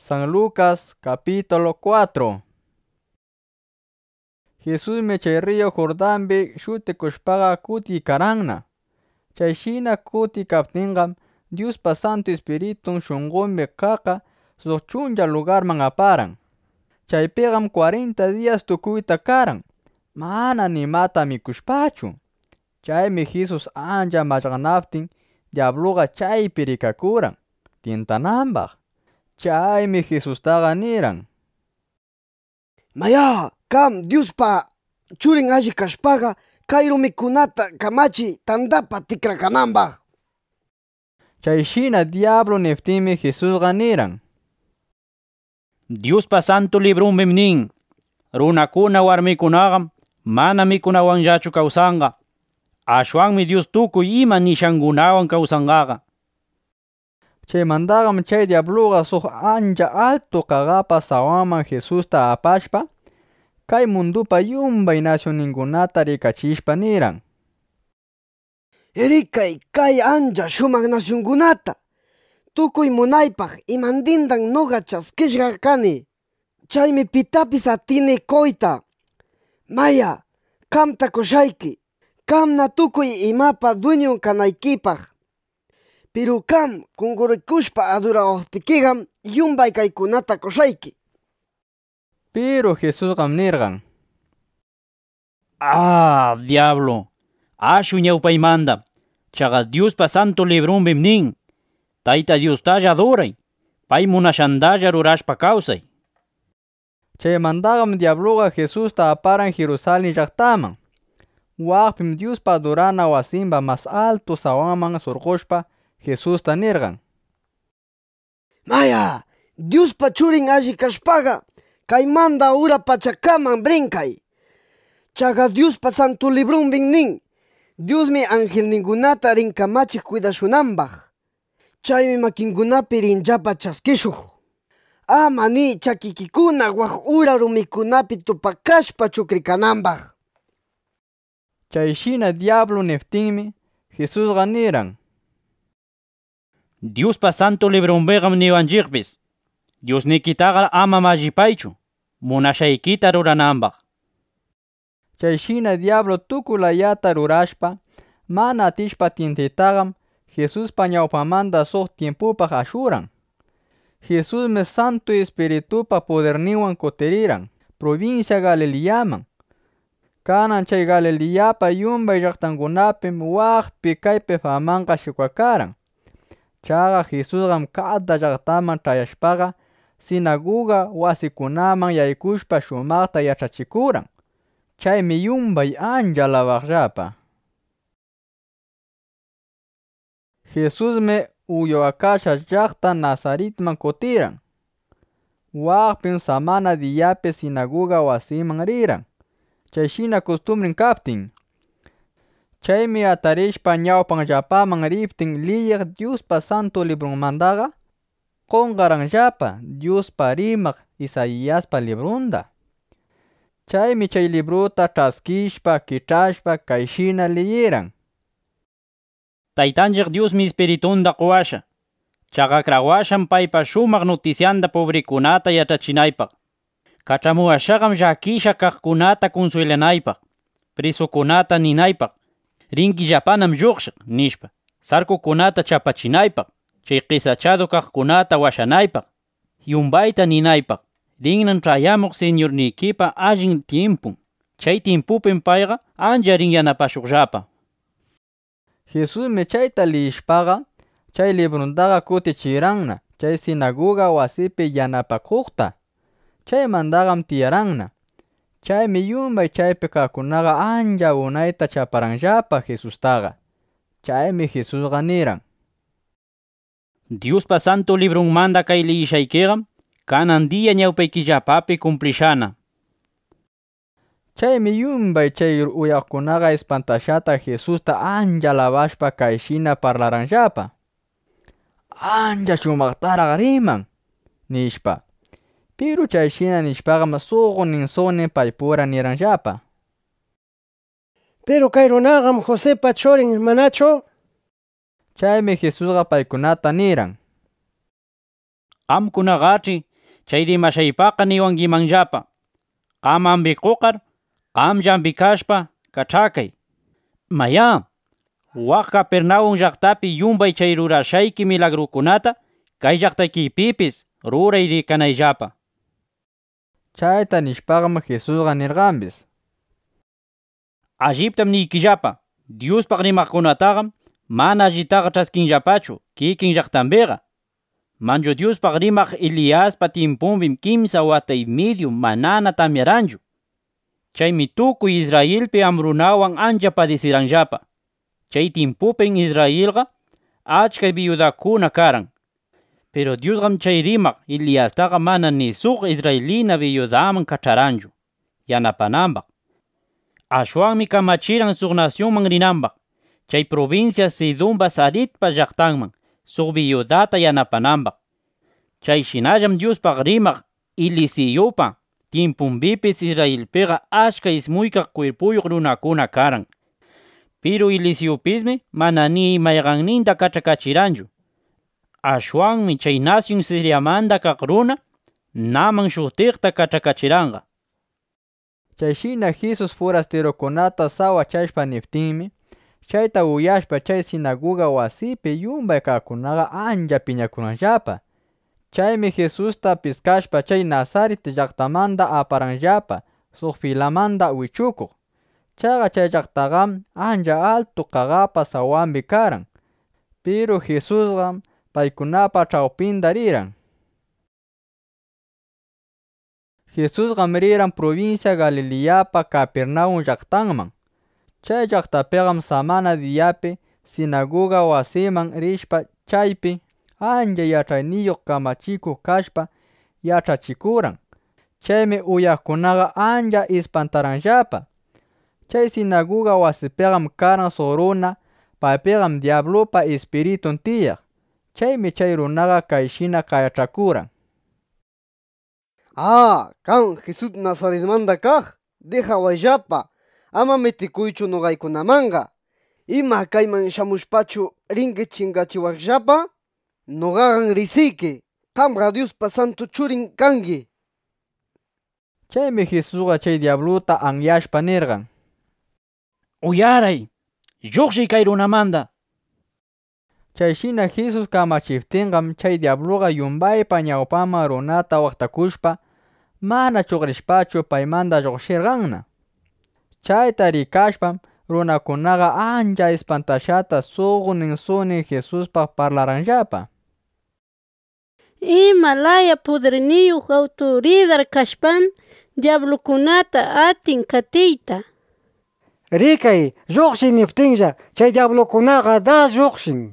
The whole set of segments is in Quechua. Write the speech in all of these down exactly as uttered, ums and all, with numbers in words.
San Lucas capítulo cuatro. Jesús me chay río Jordanbe shute kushpaga kuti karangna. Chay shina kuti kaptingam Dios pa Santo Espíritu shungombe kaka sochunja lugar man aparan. Chay pegam cuarenta días tukuita karang. Mana ni mata mi kushpachu. Chay mi Jesus anja machaganapting diabloga chay pirikakuran. Tientanambag. Chay mi Jesus taga niran. Maya, kam Dios pa churin aji kashpaga kairo mikunata kamachi tandapa tikrakanambag. Chay shina diablo neftime Jesus ganiran. Dios pa santo librum mimnin. Runakuna warmikunagam mana mikunawan yachu kausanga. Ashwan mi Dios tuku ima nishangunawan kausangaga. Chay mandagam chay diabloga soh anja alto kagapa sawaman Jesus ta apashpa. Kay mundupa yumbay nacioningunata rikachishpa niran. Erikay kay anja shumak naciongunata. Tukuy munaypaq imandindan noga chaskishqa kani. Chaymi pitapis atini koyta. Maya, kamta kushayki. Kamna tukuy imapa dueño kanaykipaq. Pero kam kungurikushpa adurawaqtikigam yumbay kaykunata kushayki. Pero Jesus gam nirgan. Ah, diablo. Ashu ñawpaymanta. Chaga Dios pa santo librum bimnin. Taita Dios talla adoray. Pay munashandalla rurashpa kausay. Chay mandagam diabloga Jesus ta aparan Jerusalén llaqtaman. Waqpim Dios pa adorana wasimba mas alto sawaman surqushpa Jesus ta nirgan. Maya, Dios pa churin aji kashpaga kay manda ura pachakaman brinkay. Chaga Dios pa santo librum binnin. Dios mi angel ningunata rinkamachik cuidashunambag. Chaymi makingunapi rinjapa chaskishuj. Amani chakikikuna waq ura rumikunapi tupakashpa chukrikanambag. Chay shina diablo neftinmi Jesus ganiran. Dios pa santo librum begam niwanjikpis. Dios nikitaga ama majipaychu. Munashaykita ruranambag. Chay shina diablo tukulayata rurashpa mana atishpa tintitagam Jesus pa ñawpamanta soh tiempupaq ashuran. Jesus me Santo Espíritu pa poderniwan koteriran provincia Galileaman. Kanan chay Galileapa yumbay llaqtankunapim waqpi kaypi famanqa shikwakaran. Chaga Jesus gam kada llaqtaman chayashpaqa sinagoga wasikunaman yaykushpa shumaqta yachachikuran. Chaymi yumbay anja alabaqllapa. Jesus me uyawakasha llaqta Nazaretman kutiran. Waqpin samana diyapi sinagoga wasiman riran. Chayshina costumbrin kaptin. Chaymi atarishpa ñawpanllapaman riptin liyiq Dios pa santo librunmandaqa qonqaranllapa Dios pa rimaq Isaías pa librunda. Chaymi chay libruta ch'askishpa kichashpa kayshina liyiran. Taytanchik Dios mi espiritunda quwasha. Chaga krawashan paypa shumaq noticianda pobrekunata yachachinaypaq. Kachamuwashaqam llakisha kaqkunata consuelanaypaq. Presokunata ninaypaq. Rinkillapanam lluqshaq nishpa. Sarkukunata chapachinaypaq. Chay qisachado kaqkunata washanaypaq. Yumbayta ninaypaq. Rinnan trayamuq señornikipa allin tiempun. Chay tiempupin payqa anja rin yanapashuqllapa. Jesus me chayta liyishpaqa chay libruntaqa kutichiranna chay sinagoga wasipi yanapakuqta. Chay mandagam tiyaranna. Chaymi yumbay chaypi kaqkunaqa anja unayta chaparanllapa Jesustaqa. Chaymi Jesusqa niran. Dios pa santo librunmanta kay liyishaykiqa kanan dia ñawpaykillapapi cumplishana. Chaymi yumbay chay uyaqkunaqa espantashata Jesusta anja alabashpa kayshina parlaranllapa. Anja shumaqtaraq riman nishpa. Pero chayshina nishpaqam suqnin suqnin paypura niranllapa. Pero kay runaqam Josepa churin manacho? Chaymi Jesusqa paykunata niran. Qamkunaqachi Chay rimashaypaqa niwankimanllapa: qamanpi qoqar, qamllanpi kashpa kachakay. Maya, waq Capernaum llaqtapi yumbay chay rurashayki milagrukunata kay llaqtaykipipis ruray rikanayllapa. Chayta nishpaqmi Jesusqa nirqanpis: Alliptam niykillapa, Diospaq rimaqkunataqa mana allitaqa ch'askinllapachu kikin llaqtanpiqa. Manchu Diospaq rimaq Eliaspa tiempunpim kimsa wata y medio manana tamyaranchu. Chaymi tukuy Israelpi amrunawan ancha padeciranllapa. Chay tiempupin Israelqa achka viudakuna karan. Pero Diosqam chay rimaq Eliastaqa mana ni suq Israelina viudaman kach'aranchu yanapananpaq. Ashwanmi kamachiran suq nacionman rinanpaq, chay provincia Sidonpa Saritpa llaqtanman, suq viudata yanapananpaq. Chay shinallam Diospaq rimaq Eliseopa tiempunpipis Israelpiqa ashka ismuykaq cuerpuyuq runakuna karan. Pero Eliseopismi mana ni mayqanninta kachakachiranchu. Ashwanmi chay nación Siriamanta kaq runa Naaman shutiqta kachakachiranqa. Chayshina Jesus forasterokunata sawachashpa niptinmi, chayta uyashpa chay sinagoga wasipi yumbay kaqkunaqa ancha piñakunanllapa. Chaymi Jesusta piskashpa chay Nazaret llaqtamanta aparanllapa suq filamanta wichukuq. Chaqa chay llaqtaqam ancha altu qaqapa sawanpi karan. Pero Jesusqam paykunapa chawpinta riran. Jesusqam riran provincia Galileapa Capernaum llaqtanman. Chay llaqtapiqam samana diyapi sinagoga wasiman rishpa chaypi ancha yach'ayniyuq kamachikuq kashpa yach'achikuran. Chaymi uyaqkunaqa ancha ispantaranllapa. Chay sinagoga wasipiqam karan suq runa, paypiqam diablopa espiritun tiyaq. Chaymi chay runaqa kayshina qayach'akuran: Ah, kan Jesus Nazaretmanta kaq, dejawayllapa, ama mitikuychu nuqaykunamanqa. Ima kayman shamushpachu rinki chinkachiwaqllapa? Nuqaqan risiyki, qamqa Diospa Santu Churin kanki. Chaymi Jesusqa chay diablota anyashpa nirqan: Uyaray, lluqshiy kay runamanta. Chayshina Jesus kamachiptinqam chay diabloqa yumbaypa ñawpanman runata waqtakushpa mana chuqrishpachu paymanta lluqshirqanna. Chayta rikashpam runakunaqa ancha espantashata suqnin suqnin Jesuspaq parlaranllapa: Imalaya poderniuq autoridad kashpam diablokunata atin katiyta. Rikay, lluqshin niptinlla, chay diablokunaqa das lluqshin.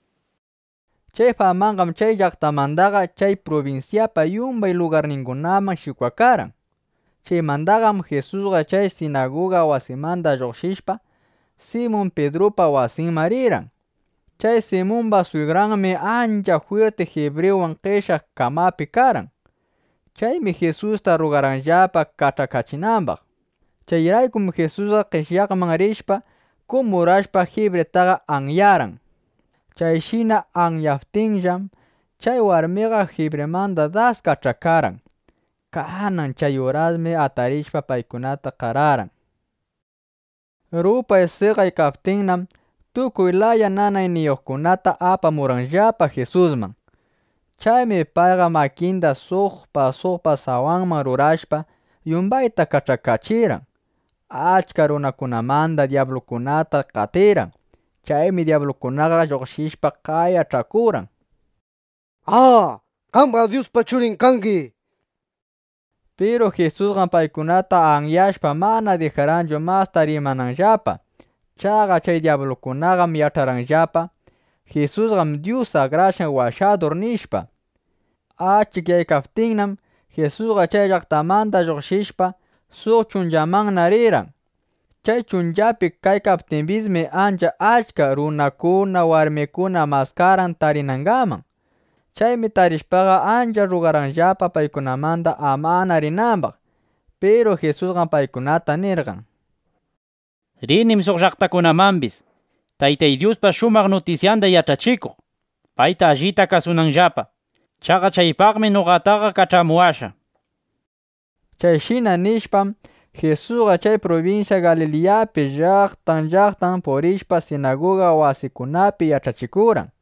Chay famanqam chay llaqtamantaqa chay provinciapa yumbay lugarninkunaman shikwakaran. Chaymantaqam Jesusqa chay sinagoga wasimanta lluqshishpa Simón Pedropa wasinman riran. Chay Simonpa suegranmi ancha fuerte hebreowan qishaq kamapi karan. Chaymi Jesusta rugaranllapa kach'akachinanpaq. Chayraykum Jesusqa qishyaqman rishpa kumurashpa hebretaqa anyaran. Chayshina anyaptinllam chay warmiqa hebremanta das kach'akaran. Kanan chay urasmi atarishpa paykunata qararan. Rupay siqay kaptinnam tukuy laya nanayniyuqkunata apamuranllapa Jesusman. Chaymi payqa makinta suqpa suqpa sawanman rurashpa yumbayta kach'akachiran. Achka runakunamanta diablokunata qatiran. Chaymi diablokunaqa lluqshishpa qayach'akuran: Ah, qamqa Diospa Churin kanki. Pero Jesusqa paykunata anyashpa mana dejaranchu masta rimananllapa. Chaqa chay diablokunaqam yach'aranllapa Jesusqam Dios Sagrashan Washador nishpa. Achikyaykaptinnam Jesusqa chay llaqtamanta lluqshishpa suq chunllamanna riran. Chay chunllapi kaykaptinpismi ancha achka runakuna warmikuna maskaran tarinankaman. Chaymi tarishpaqa ancha rugaranllapa paykunamanta amana rinanpaq. Pero Jesusqa paykunata nirqan: Rinim suq llaqtakunamanpis, Taytay Diospa shumaq noticianta yach'achikuq, payta allita kasunanllapa. Chaqa chaypaqmi nuqataqa kach'amuwasha. Chayshina nishpam Jesusqa chay provincia Galileapi llaqtan llaqtan purishpa sinagoga wasikunapi yachachikuran.